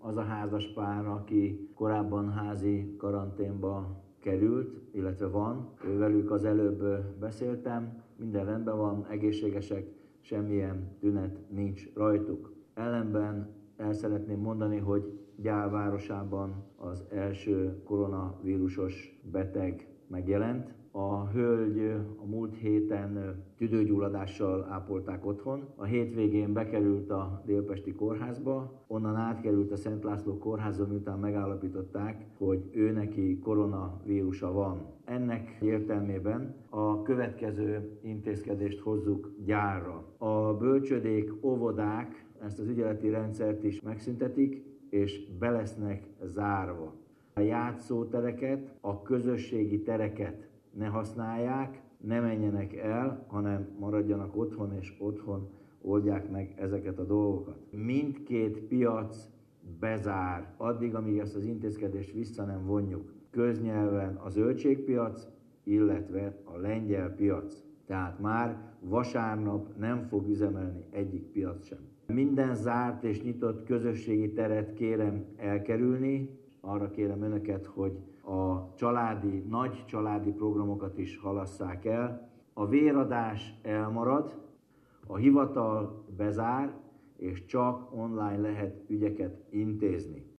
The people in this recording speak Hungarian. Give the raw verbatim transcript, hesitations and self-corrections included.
az a házaspár, aki korábban házi karanténba került, illetve van, velük az előbb beszéltem, minden rendben van, egészségesek, semmilyen tünet nincs rajtuk. Ellenben el szeretném mondani, hogy Gyál városában az első koronavírusos beteg megjelent. A hölgy a múlt héten tüdőgyulladással ápolták otthon. A hétvégén bekerült a Délpesti kórházba, onnan átkerült a Szent László kórházba, miután megállapították, hogy ő neki koronavírusa van. Ennek értelmében a következő intézkedést hozzuk Gyálra. A bölcsödék, óvodák ezt az ügyeleti rendszert is megszüntetik, és be lesznek zárva. A játszótereket, a közösségi tereket ne használják, ne menjenek el, hanem maradjanak otthon, és otthon oldják meg ezeket a dolgokat. Mindkét piac bezár, addig, amíg ezt az intézkedést vissza nem vonjuk. Köznyelven a zöldségpiac, illetve a lengyel piac. Tehát már vasárnap nem fog üzemelni egyik piac sem. Minden zárt és nyitott közösségi teret kérem elkerülni. Arra kérem önöket, hogy a családi, nagy családi programokat is halasszák el. A véradás elmarad, a hivatal bezár, és csak online lehet ügyeket intézni.